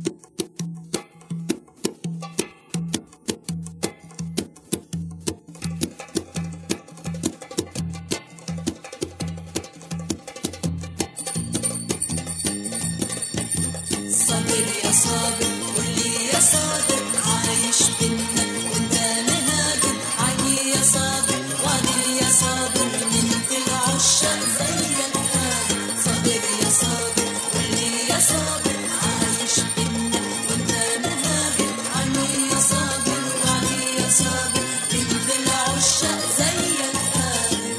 صابر يا صابر قولي يا صابر عايش بينا وانت مهاجر عيني يا صابر وعدي يا صابر من في العشاق زيك هاجر صابر يا صابر قولي يا صابر عايش بينا وانت مهاجر عيني يا صابر وعدي يا صابر من في العشاق زيك هاجر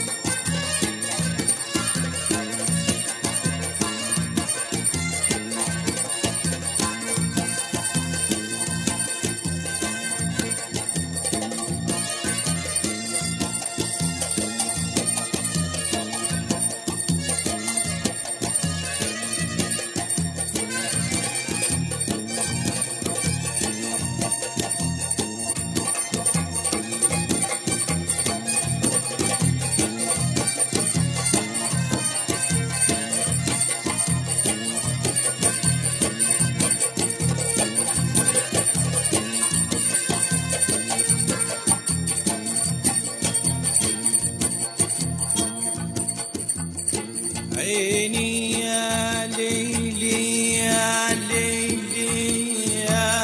عيني يا ليلي يا ليلي يا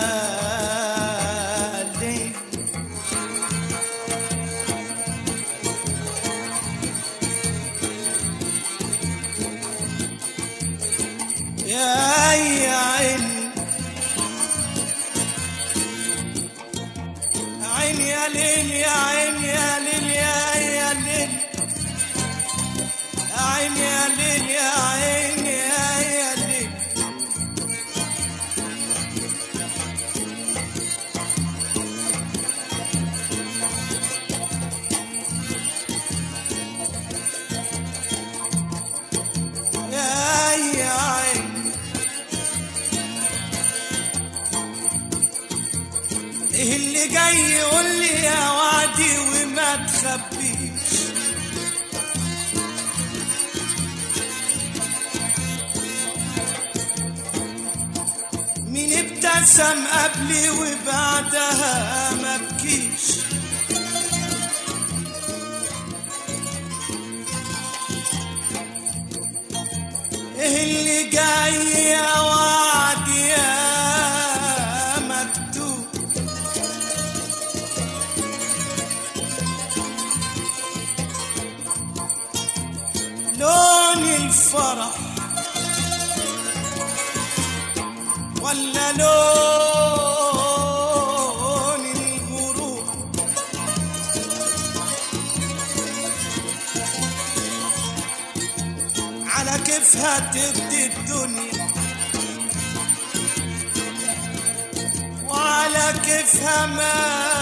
ليلي يا عيني عيني يا ليلي يا عيني يا ليلي يا ليلي عيني يا ليل يا عيني يا ليل يا عيني ايه اللي جاي يقول لي يا وعدي وما تخبيش مين ابتسم قبلي وبعدها مبكيش ايه اللي جاي يا وعد يا مكتوب لون الفرح ولا لون الغروب على كيفها تدي الدنيا وعلى كيفها ما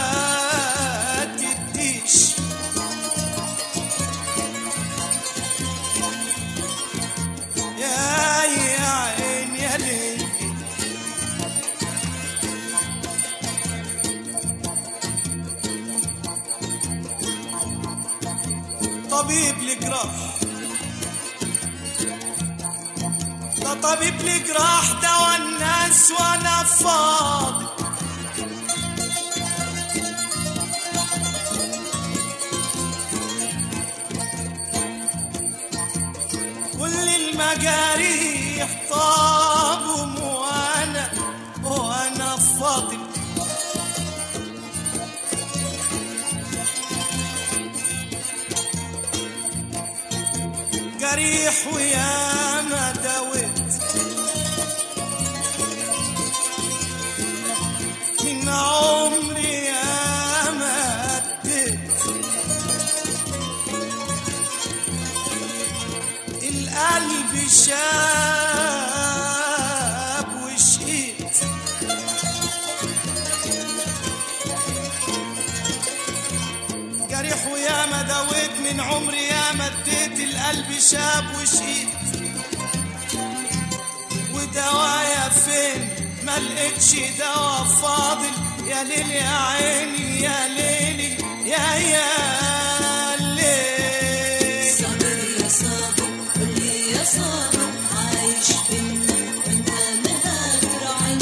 تديش يا عين يا ليل طبيب الجراح ده طبيب الجراح دوا الناس وانا فاضي كل المجاريح طابهم وانا فاضي جريح ويا ما داويت من عمري يا ما اديت القلب شاب وشقيت جريح ويا ما داويت من عمري يا ما اديت القلب شاب وشقيت ودوايا فين ما لقيتش دوا فاضل يا ليل يا عيني يا ليلي يا ليل صابر يا صابر قولي يا صابر عايش بينا وانت مهاجر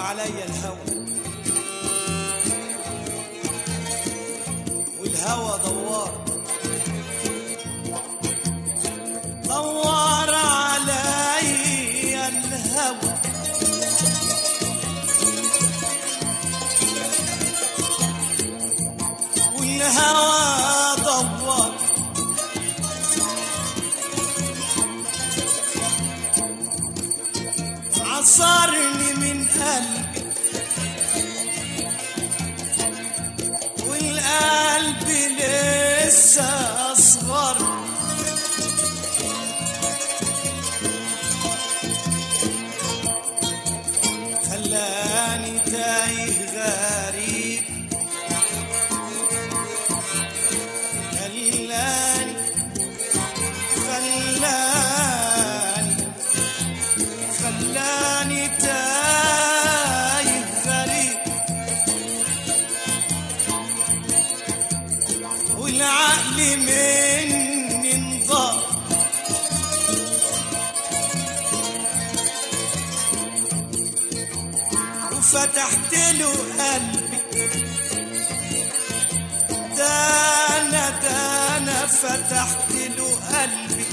عليا الهوى والهوى دوار عليا الهوى والهوى دوار عصرني من قلبي والقلب لسه أصغر خلاني تايه غريب خلاني تايه غريب والعقل مني انضاق وفتحت له قلبي دانا فتحت له قلبي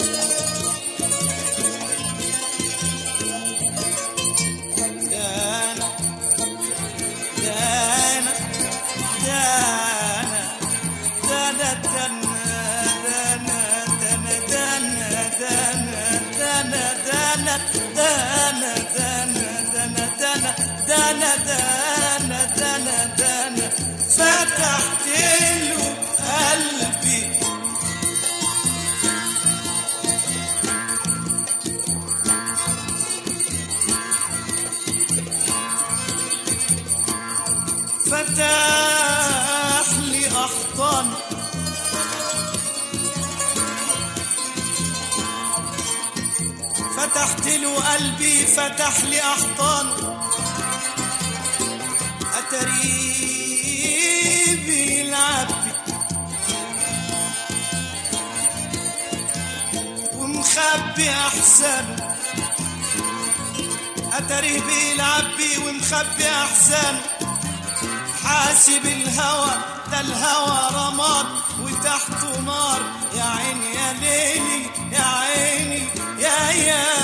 دانا فتحت له قلبي فتح لي أحضان فتحت له قلبي فتح لي أحضان أتريه بيلعب ومخبي أحزانه أتريه بيلعب ومخبي أحزانه حاسب الهوى ده الهوى رماد وتحته نار يا عيني يا ليلي يا عيني يا